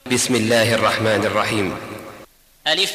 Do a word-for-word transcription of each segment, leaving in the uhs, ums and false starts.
بسم الله الرحمن الرحيم. ألف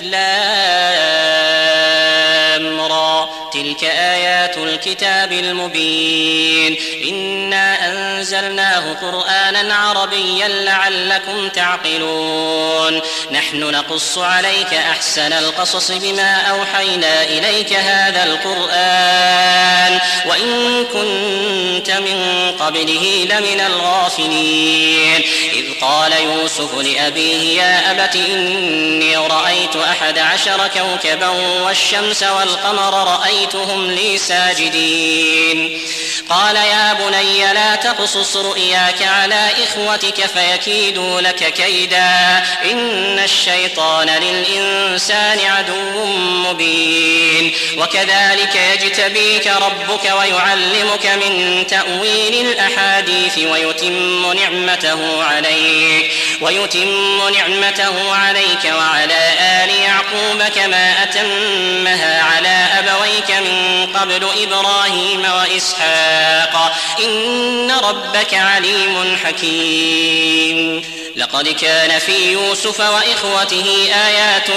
لام را، تلك آيات الكتاب المبين. إنا أنزلناه قرآنا عربيا لعلكم تعقلون. نحن نقص عليك أحسن القصص بما أوحينا إليك هذا القرآن وإن كنت من قبله لمن الغافلين. إذ قال يوسف لأبيه يا أبت إني رأيت أحد عشر كوكبا والشمس والقمر رأيتهم لي ساجدين. قال يا بني لا تقصص رؤياك على إخوتك فيكيدوا لك كيدا إن الشيطان للإنسان عدو مبين. وكذلك يجتبيك ربك ويعلمك من تأويل الأحاديث ويتم نعمته عليك ويتم نعمته عليك وعلى آل يعقوب كما أتمها على أبويك من قبل إبراهيم وإسحاق إن ربك عليم حكيم. لقد كان في يوسف وإخوته آيات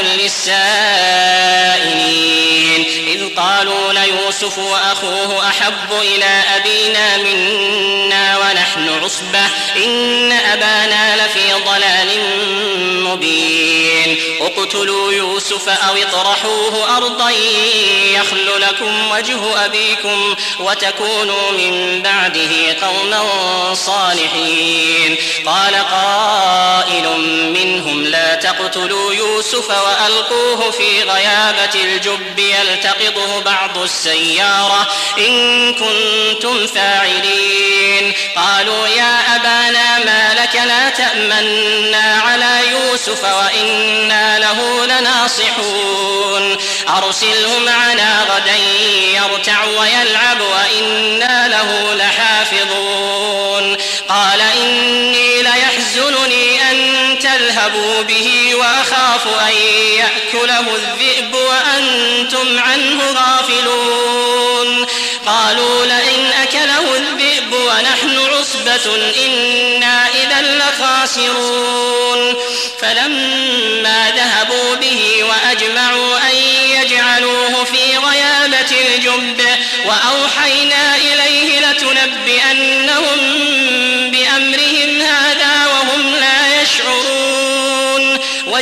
للسائلين إذ قالوا ليوسف وأخوه أحب إلى أبينا منا ونحن عصبة إن أبانا لفي ضلال مبين. اقتلوا يوسف أو اطرحوه أرضا يخل لكم وجه أبيكم وتكونوا من بعده قوما صالحين. قال قائل منهم لا تقتلوا يوسف وألقوه في غيابة الجب يلتقطه بعض السيارة إن كنتم فاعلين. قالوا يا أبانا ما لك لا تأمنا على يوسف وإنا له لناصحون. أرسله معنا غدا يرتع ويلعب وإنا له لحافظون. قال إني ليحزنني أن تذهبوا به وأخاف أن يأكله الذئب وأنتم عنه غافلون. قالوا لئن أكله الذئب ونحن عصبة إنا إذا لخاسرون. فلما ذهبوا به وأجمعوا أن يجعلوه في غيابة الجب وأوحينا إليه لتنبئنهم بأمرهم هذا وهم لا يشعرون.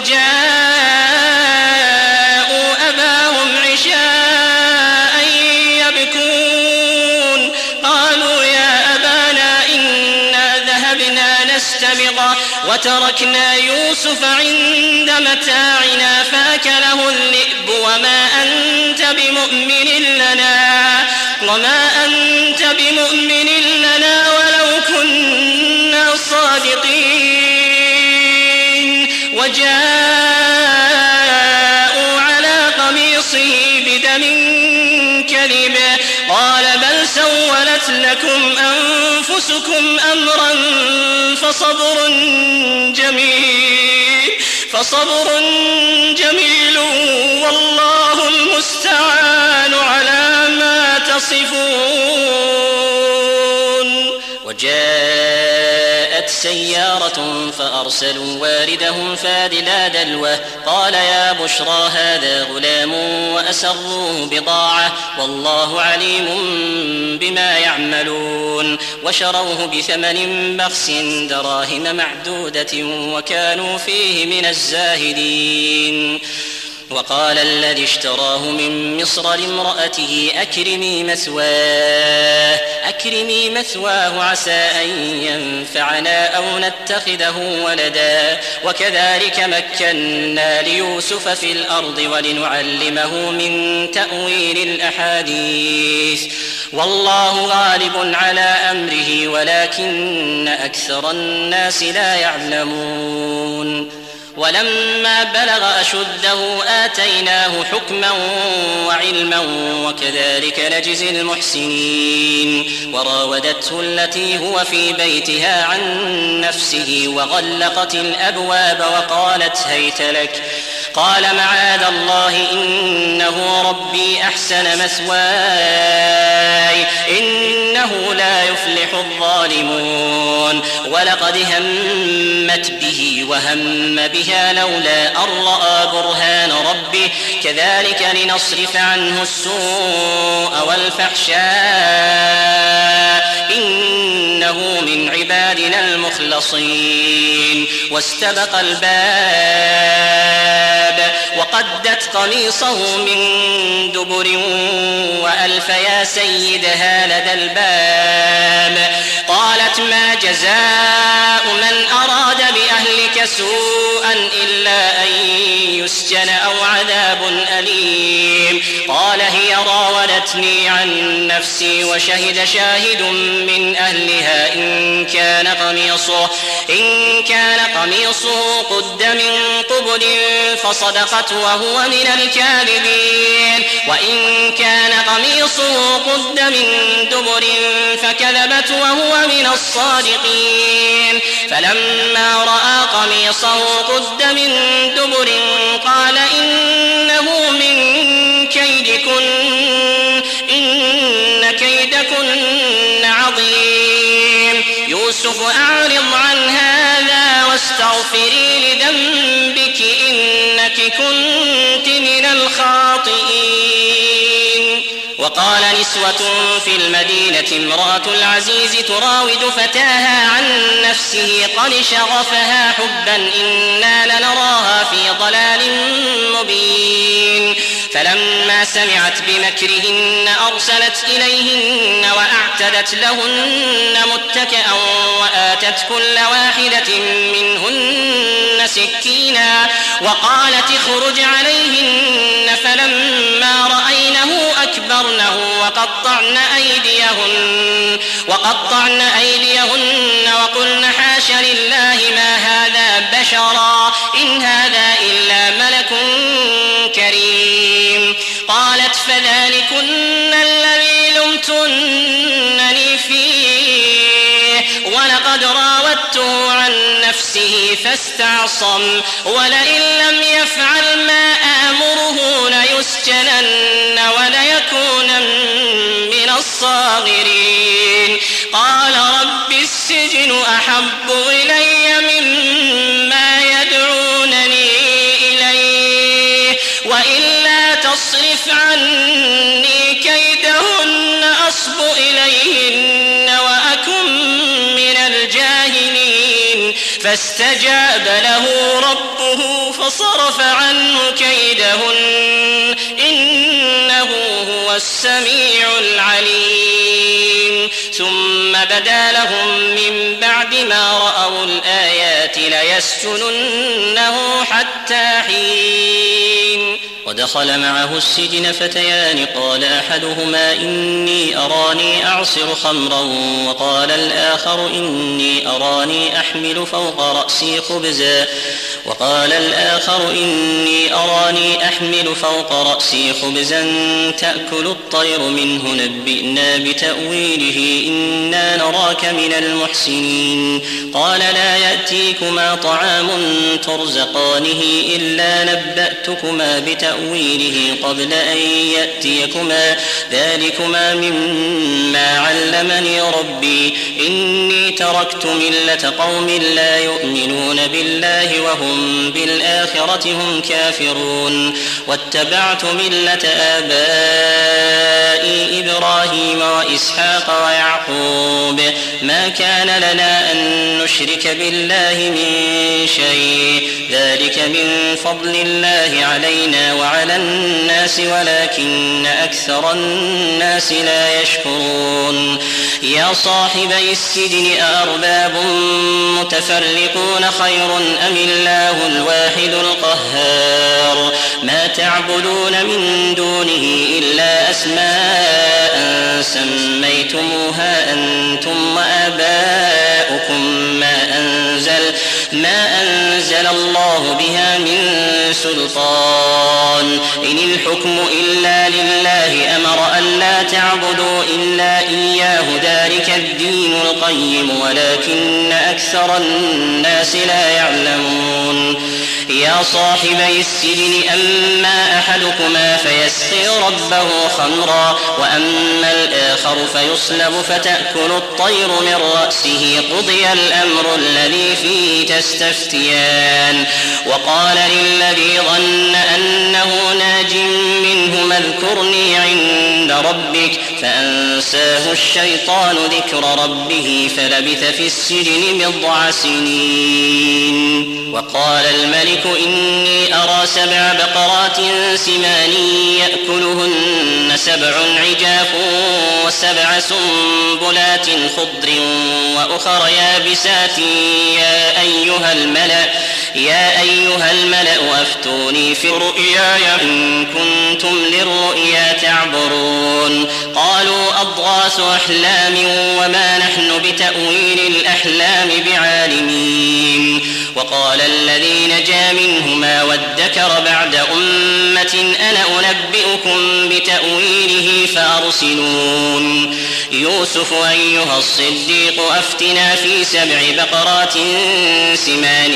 وجاءوا أباهم عشاء يبكون. قالوا يا أبانا إنا ذهبنا نستبق وتركنا يوسف عند متاعنا فأكله الذئب وما أنت بمؤمن لنا وما أنت بمؤمن لنا ولو كنا صادقين. وجاءوا على قميصه بدم كذب قال بل سولت لكم أنفسكم أمرا فصبر جميل فصبر جميل والله المستعان على ما تصفون. وجاءت سيارة فأرسلوا واردهم فادلى دلوه قال يا بشرى هذا غلام وأسروه بضاعة والله عليم بما يعملون. وشروه بثمن بخس دراهم معدودة وكانوا فيه من الزاهدين. وقال الذي اشتراه من مصر لامرأته أكرمي مثواه أكرمي مثواه عسى أن ينفعنا أو نتخذه ولدا. وكذلك مكنا ليوسف في الأرض ولنعلمه من تأويل الأحاديث والله غالب على أمره ولكن أكثر الناس لا يعلمون. ولما بلغ أشده آتيناه حكما وعلما وكذلك نجزي المحسنين. وراودته التي هو في بيتها عن نفسه وغلقت الأبواب وقالت هيت لك قال معاذ الله إنه ربي أحسن مثواي إنه لا يفلح الظالمون ولقد همت به وهم بها لولا أن رأى برهان ربه كذلك لنصرف عنه السوء والفحشاء إنه من عبادنا المخلصين واستبق الباب وقدت قميصه من دبر وألف يا سيدها لدى الباب قالت ما جزاء من أراد بأهلك سوءا إلا أن يسجن أو عذاب أليم قال هي راودتني عن نفسي وشهد شاهد من أهلها إن كان قميصه إن كان قميصه قد من قبل فصدقت وهو من الكاذبين وإن كان قميصه قد من دبر فكذبت وهو من الصادقين فلما رأى قميصه قد من دبر قال إنه من كيدكن إن كيدكن عظيم يوسف أعرض عن هذا واستغفري لذنبك إنك كنت من الخاطئين وقال نسوة في المدينة امرأة العزيز تراود فتاها عن نفسه قد شغفها حبا إنا لنراها في ضلال مبين فلما سمعت بمكرهن أرسلت إليهن وأعتدت لهن متكئا وآتت كل واحدة منهن سكينا وقالت اخرج عليهن فلما رأينه أكبرنه وقطعن أيديهن وقطعن أيديهن وقلن حاش لله ما هذا بشرا إن هذا إلا ملك كريم قالت فذلكن الذي لمتنني فيه ولقد راودته عن نفسه فاستعصم ولئن لم يفعل ما آمره ليسجنن وليكونن من الصاغرين قال رب السجن أحب إلي مما يدعونني إليه وإلا تصرف عني كيدهن أصب إليهن وأكن من الجاهلين فاستجاب له ربه فصرف عنه كيدهن إنه هو السميع العليم ثم بدا لهم من بعد ما رأوا الآيات ليسجننه حتى حين ودخل معه السجن فتيان قال أحدهما إني أراني أعصر خمرا وقال الآخر إني أراني أحمل فوق رأسي خبزا وقال الآخر إني أراني أحمل فوق رأسي خبزا تأكل الطير منه نبئنا بتأويله إنا نراك من المحسنين قال لا يأتيكما طعام ترزقانه إلا نبأتكما بتأويله قبل أن يأتيكما ذلكما مما علمني ربي إني تركت ملة قوم لا يؤمنون بالله وهم بالآخرة هم كافرون واتبعت ملة آبائي إبراهيم وإسحاق ويعقوب ما كان لنا أن نشرك بالله من شيء ذلك من فضل الله علينا وعلى الناس ولكن أكثر الناس لا يشكرون يا صاحبي السجن أأرباب متفرقون خير أم الله الواحد القهار ما تعبدون من دونه إلا أسماء سميتموها أنتم وآباؤكم ما أنزل ما أنزل الله بها من سلطان إن الحكم إلا لله أمر أن لا تعبدوا إلا إياه ذلك الدين القيم ولكن أكثر الناس لا يعلمون يا صاحبي السجن أما أحدكما فيسقي ربه خمرا وأما الآخر فيصلب فتأكل الطير من رأسه قضي الأمر الذي فيه تستفتيان وقال للذي ظن أنه ناج منهما اذكرني عند ربك فأنساه الشيطان ذكر ربه فلبث في السجن بضع سنين. وقال الملك إني أرى سبع بقرات سمان يأكلهن سبع عجاف وسبع سنبلات خضر وأخر يابسات يا أيها الملأ يا أيها الملأ أفتوني في رؤياي إن كنتم للرؤيا تعبرون. قالوا أضغاث أحلام وما نحن بتأويل الأحلام بعالمين. وقال الذي نجا منهما وادكر بعد أمة أنا أنبئكم بتأويله فأرسلون. يوسف أيها الصديق أفتنا في سبع بقرات سمان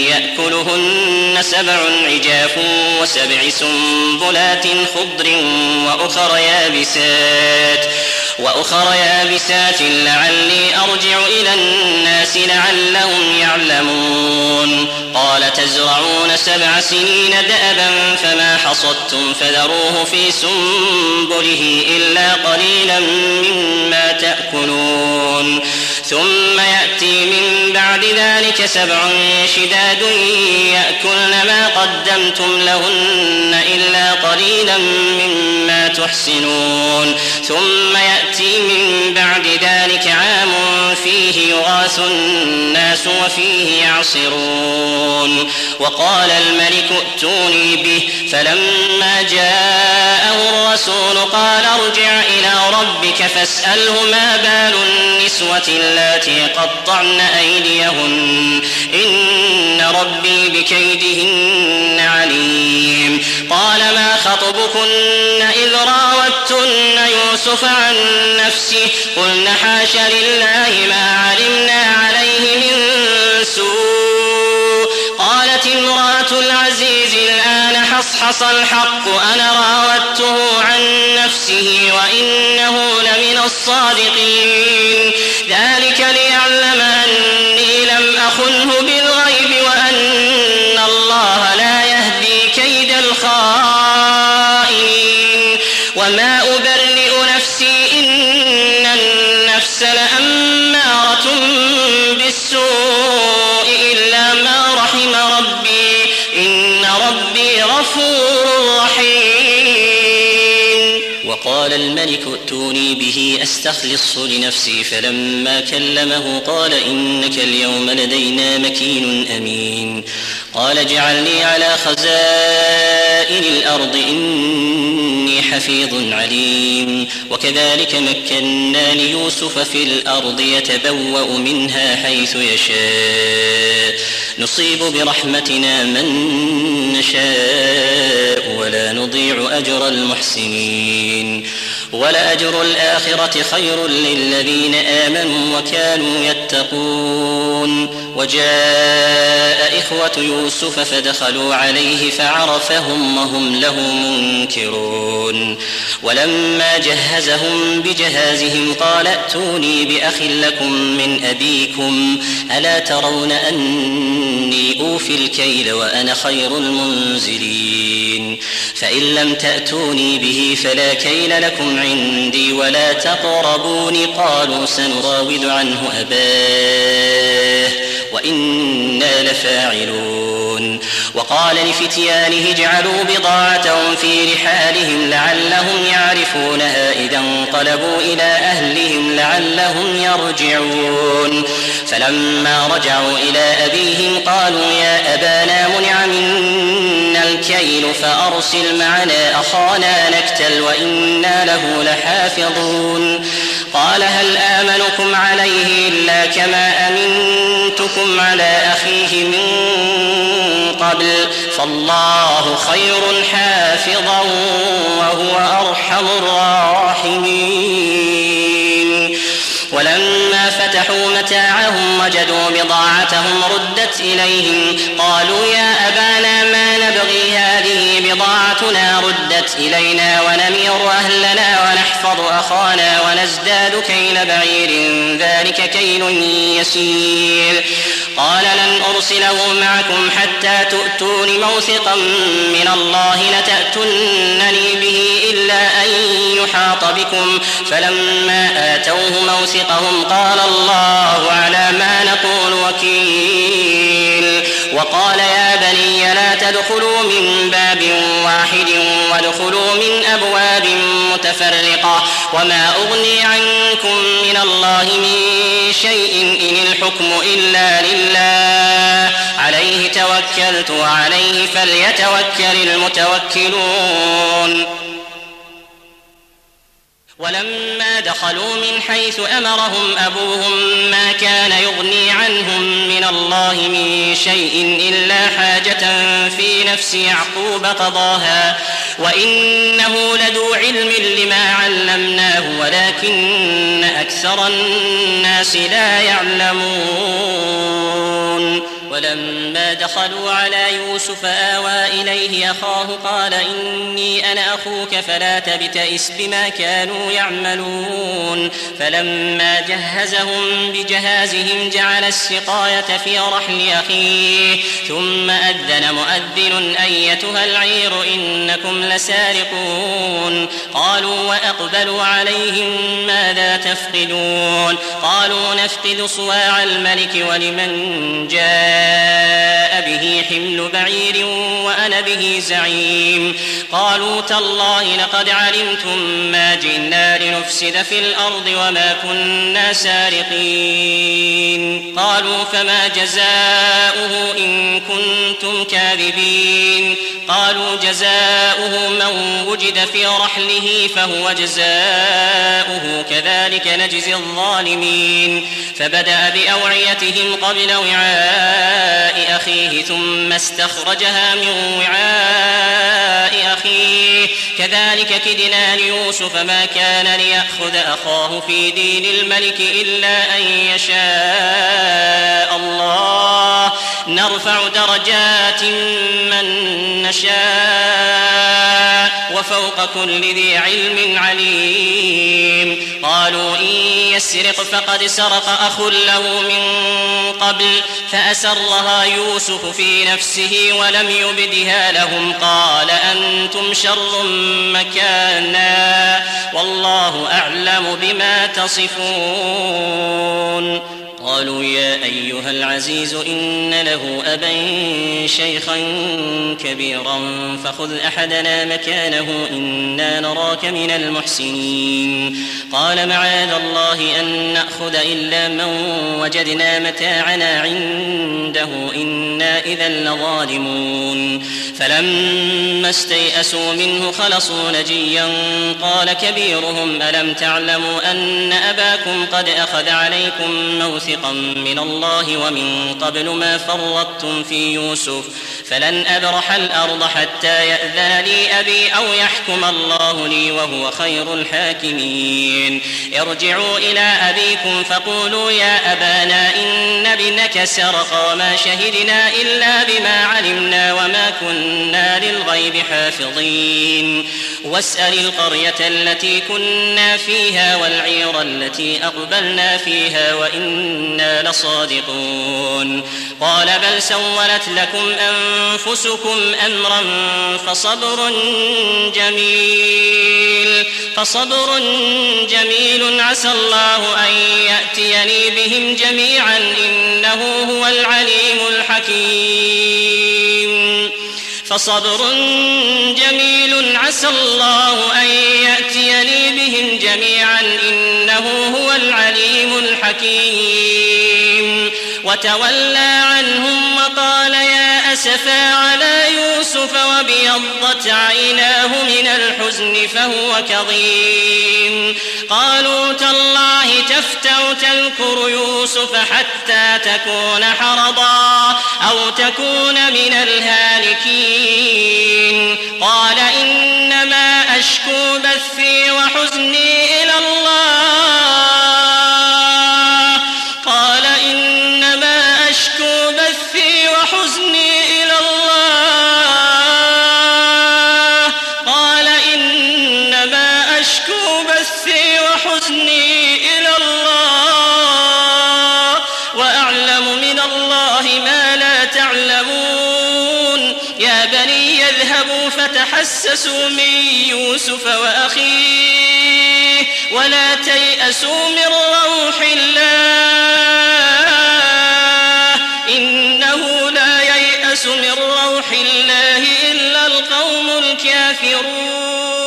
يأكلهن سبع عجاف وسبع سنبلات خضر وأخر يابسات وأخر يابسات لعلي أرجع إلى الناس لعلهم يعلمون. قال تزرعون سبع سنين دأبا فما حصدتم فذروه في سنبله إلا قليلا مما تأكلون ثم يأتي من بعد ذلك سبع شداد يأكلن ما قدمتم لهن إلا قليلا مما تحسنون ثم يأتي من بعد ذلك عام فيه يغاث الناس وفيه يعصرون. وقال الملك ائتوني به فلما جاءه الرسول قال ارجع إلى ربك فاسأله ما بال النسوة اللاتي قطعن أيديهن إن ربي بكيدهن عليم. قال ما خطبكن إذ راوتن يوسف عن نفسه قلن حاش لله ما علمنا عليه من سوء. قالت امرأة العزيز الآن حصحص الحق أنا راودته عن نفسه وإنه لمن الصادقين. ذلك ليعلم أني لم أخنه بالغيب وأن الله لا يهدي كيد الخائنين. وما أبرئ نفسي إن النفس لأمارة بالسوء إلا ما رحم ربي إن ربي غفور رحيم. وقال الملك ائتوني به أستخلصه لنفسي فلما كلمه قال إنك اليوم لدينا مكين أمين. قال اجعلني على خزائن الأرض إني حفيظ عليم. وكذلك مكنا ليوسف في الأرض يتبوأ منها حيث يشاء نصيب برحمتنا من نشاء ولا نضيع أجر المحسنين. ولأجر الآخرة خير للذين آمنوا وكانوا يتقون. وجاء إخوة يوسف فدخلوا عليه فعرفهم وهم له منكرون. ولما جهزهم بجهازهم قال ائتوني بأخ لكم من أبيكم ألا ترون أني أوفي الكيل وأنا خير المنزلين. فإن لم تأتوني به فلا كيل لكم عندي ولا تقربوني. قالوا سنراود عنه أباه وإنا لفاعلون. وقال لفتيانه اجعلوا بضاعتهم في رحالهم لعلهم يعرفونها إذا انقلبوا إلى أهلهم لعلهم يرجعون. فلما رجعوا إلى أبيهم قالوا يا أبانا منع منا الكيل فأرسل معنا أخانا نكتل وإنا له لحافظون. قال هل آمنكم عليه إلا كما أمنتكم على أخيه من قبل فالله خير حافظا وهو أرحم الراحمين. ولما فتحوا متاعهم وجدوا بضاعتهم ردت إليهم قالوا يا أبانا ردت إلينا ونمير أهلنا ونحفظ أخانا ونزداد كيل بعير ذلك كيل يسير. قال لن أرسله معكم حتى تؤتون موثقا من الله لتأتونني به إلا أن يحاط بكم. فلما آتوه موثقهم قال الله على ما نقول وكيل. وقال يا بني لا تدخلوا من باب واحد وادخلوا من أبواب متفرقة وما أغني عنكم من الله من شيء إن الحكم إلا لله عليه توكلت وعليه فليتوكل المتوكلون. ولما دخلوا من حيث أمرهم أبوهم ما كان يغني عنهم من الله من شيء إلا حاجة في نفس يعقوب قضاها وإنه لذو علم لما علمناه ولكن أكثر الناس لا يعلمون. ولما دخلوا على يوسف آوى إليه أخاه قال إني أنا أخوك فلا تبتئس بما كانوا يعملون. فلما جهزهم بجهازهم جعل السقاية في رحل أخيه ثم أذن مؤذن أيتها العير إنكم لسارقون. قالوا وأقبلوا عليهم ماذا تفقدون؟ قالوا نفقد صواع الملك ولمن جاء به حمل بعير وأنا به زعيم. قالوا تالله لقد علمتم ما جئنا لنفسد في الأرض وما كنا سارقين. قالوا فما جزاؤه إن كنتم كاذبين؟ قالوا جزاؤه من وجد في رحله فهو جزاؤه كذلك نجزي الظالمين. فبدأ بأوعيتهم قبل وعاء أخيه ثم استخرجها من وعاء أخيه كذلك كدنا ليوسف ما كان ليأخذ أخاه في دين الملك إلا أن يشاء الله نرفع درجات من نشاء وفوق كل ذي علم عليم. قالوا إن يسرق فقد سرق أخ له من قبل فأسرها يوسف في نفسه ولم يبدها لهم قال أنتم شر مكانا والله أعلم بما تصفون. قالوا يا أيها العزيز إن له أبا شيخا كبيرا فخذ أحدنا مكانه إنا نراك من المحسنين. قال معاذ الله أن نأخذ إلا من وجدنا متاعنا عنده إنا إذا لظالمون. فلما استيئسوا منه خلصوا نجيا قال كبيرهم ألم تعلموا أن أباكم قد أخذ عليكم موثقا من الله ومن قبل ما فرطتم في يوسف فلن أبرح الأرض حتى يأذن لي أبي أو يحكم الله لي وهو خير الحاكمين. ارجعوا إلى أبيكم فقولوا يا أبانا إن ابنك سرق وما شهدنا إلا بما علمنا وما كنا للغيب حافظين. واسأل القرية التي كنا فيها والعير التي أقبلنا فيها وإنا لصادقون. قال بل سولت لكم أنفسكم أمرا فصبر جميل فصبر جميل عسى الله أن يأتيني بهم جميعا إنه هو العليم الحكيم. فصبر جميل عسى الله أن يأتيني بهم جميعا إنه هو العليم الحكيم. وتولى عنهم وقال يا أسفا على يوسف وابيضت عيناه من الحزن فهو كظيم. قالوا تالله تفتأ تذكر يوسف حتى تكون حرضا أو تكون من الهالكين. قال إنما أشكو بثي وحزني إلى الله قال إنما أشكو بثي وحزني إلى الله قال يا بني اذهبوا فتحسسوا من يوسف وأخيه ولا تيأسوا من روح الله إنه لا ييأس من روح الله إلا القوم الكافرون.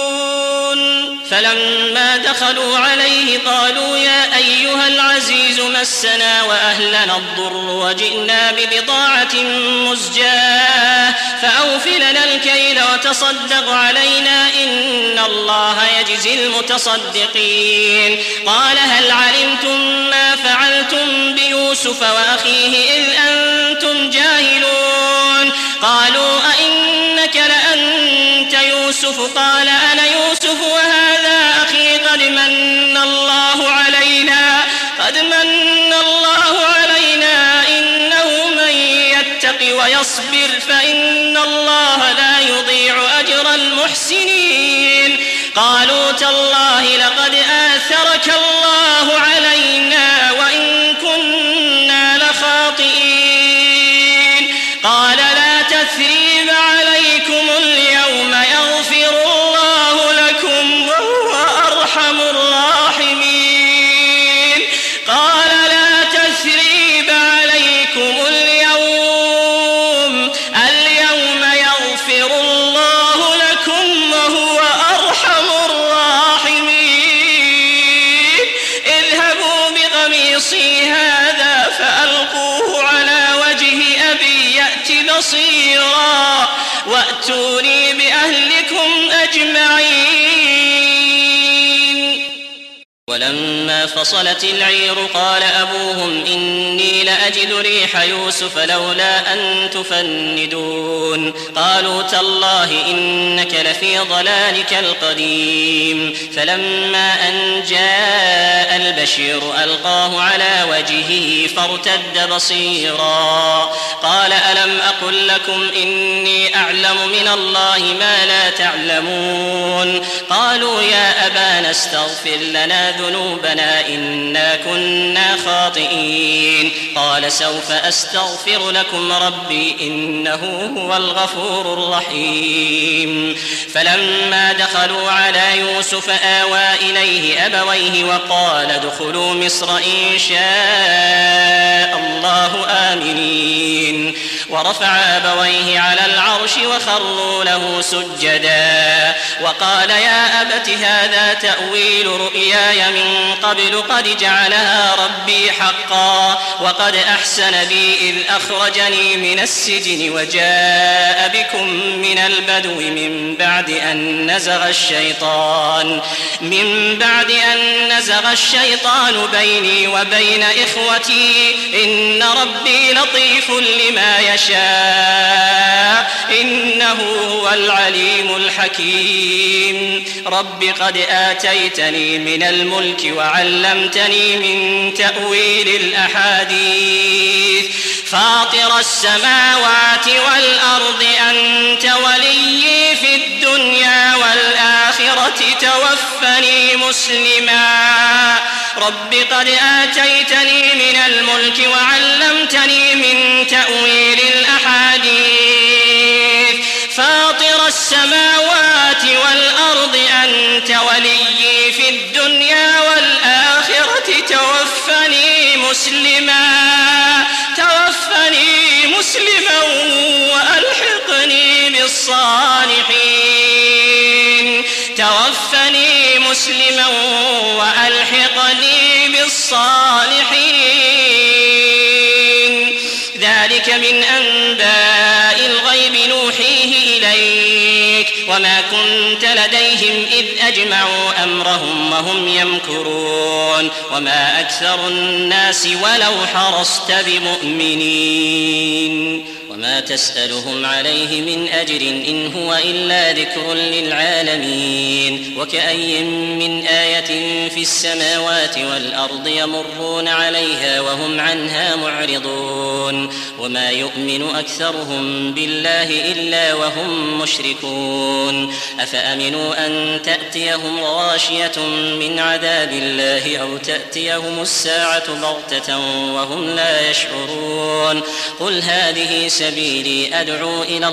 فلما دخلوا عليه قالوا يا أيها العزيز مسنا وأهلنا الضر وجئنا ببضاعة مزجاة فأوف لنا الكيل وتصدق علينا إن الله يجزي المتصدقين. قال هل علمتم ما فعلتم بيوسف وأخيه إذ أنتم جاهلون؟ قالوا أئنك لأنت يوسف؟ قال أنا يوسف وهذا أخي قد من الله علينا قد من الله علينا إنه من يتق ويصبر فإن الله لا يضيع أجر المحسنين. قالوا تالله لقد آثرك الله علينا وإن كنا لخاطئين. قال لا تثريب عليكم اليوم يغفر الله لكم وهو أرحم الراحمين. قال لا تثريب عليكم اليوم اليوم يغفر الله لكم وهو أرحم الراحمين. اذهبوا بقميصي هذا فألقوه على وجه أبي يأت بصيرا وأتوني بأهلكم أجمعين. ولما فصلت العير قال أبوهم إني لأجد ريح يوسف لولا أن تفندون. قالوا تالله إنك لفي ضلالك القديم. فلما أن جاء البشير ألقاه على وجهه فارتد بصيرا قال ألم أقل لكم إني أعلم من الله ما لا تعلمون؟ قالوا يا أبانا استغفر لنا ذنوبنا إنا كنا خاطئين. قال سوف أستغفر لكم ربي إنه هو الغفور الرحيم. فلما دخلوا على يوسف آوى إليه أبويه وقال ادخلوا مصر إن شاء الله آمنين. ورفع أبويه على العرش وخروا له سجدا وقال يا أبت هذا تأويل رؤياي من قبل قد جعلها ربي حقا وقد أحسن بي إذ أخرجني من السجن وجاء بكم من البدو من بعد أن نزغ الشيطان من بعد أن نزغ الشيطان بيني وبين إخوتي إن ربي لطيف لما يشاء إنه هو العليم الحكيم. رب قد آتيتني من الملك وعلمتني من تأويل الأحاديث فاطر السماوات والأرض أنت وليي في الدنيا والآخرة توفني مسلما. رب قد آتيتني من الملك وعلمتني من تأويل الأحاديث فاطر السماوات والأرض أنت وليي في الدنيا والآخرة توفني مسلما توفني مسلما وألحقني بالصالحين توفني مسلما وألحقني بالصالحين. ذلك من أنباء الغيب نوحيه إليك وما كنت لديهم إذ أجمعوا أمرهم وهم يمكرون وما أكثر الناس ولو حرصت بمؤمنين. وما تسألهم عليه من أجر إن هو إلا ذكر للعالمين. وكأي من آية في السماوات والأرض يمرون عليها وهم عنها معرضون وما يؤمن أكثرهم بالله إلا وهم مشركون أفأمنوا أن تأتيهم غاشية من عذاب الله أو تأتيهم الساعة بغتة وهم لا يشعرون قل هذه سبيلي أدعو إلى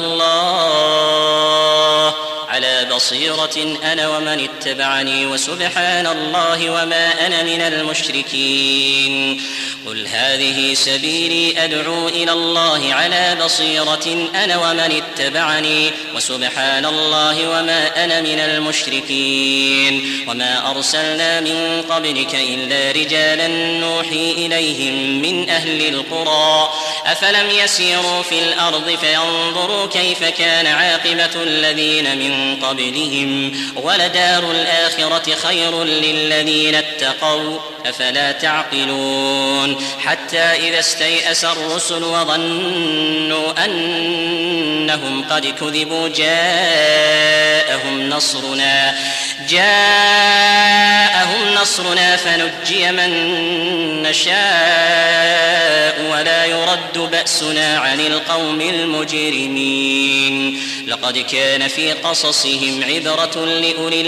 الله على بصيرة أنا ومن اتبعني وسبحان الله وما أنا من المشركين قل هذه سبيلي أدعو إلى الله على بصيرة أنا ومن اتبعني وسبحان الله وما أنا من المشركين وما أرسلنا من قبلك إلا رجالا نوحي إليهم من أهل القرى أفلم يسيروا في الأرض فينظروا كيف كان عاقبة الذين من قبلهم ولدار الآخرة خير للذين اتقوا أفلا تعقلون حتى إذا استيأس الرسل وظنوا أنهم قد كذبوا جاءهم نصرنا جاءهم نصرنا فنجي من نشاء ولا يرد بأسنا عن القوم المجرمين لقد كان في قصصهم عبرة لأولي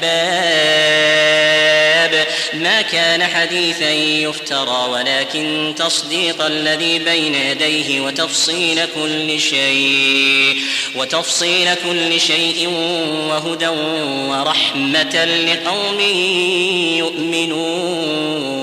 الألباب ما كان حديثا يفترى ولكن تصديق الذي بين يديه وتفصيل كل شيء وتفصيل كل شيء وهدى ورحمة لقوم يؤمنون.